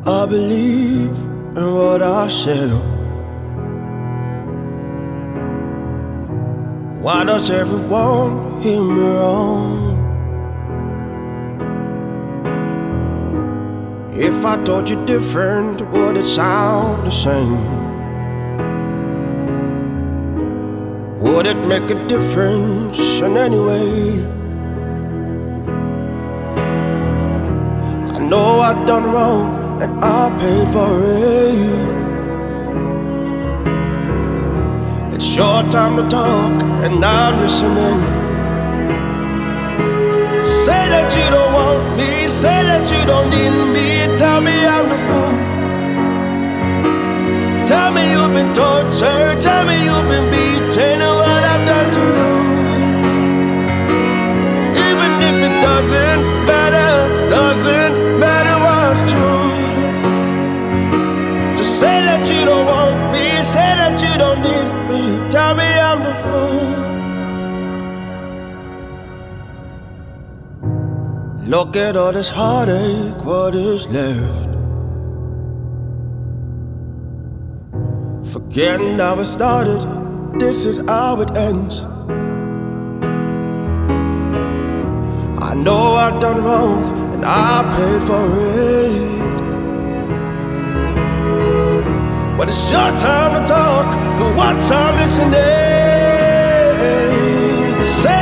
I believe in what I say. Why does everyone hear me wrong? If I told you different, would it sound the same? Would it make a difference in any way? I know I've done wrong and I paid for it. It's your time to talk and I'm listening. Say that you don't want me, say that you don't need me. Tell me I'm the fool. Tell me you've been tortured, tell me you've been beaten and what I've done to you. Even if it doesn't matter what's true. Just say that you don't want me, say that you don't need me. Tell me I'm the fool. Look at all this heartache, what is left? Forgetting how it started, this is how it ends. I know I've done wrong and I paid for it. But it's your time to talk, for once I'm listening. Say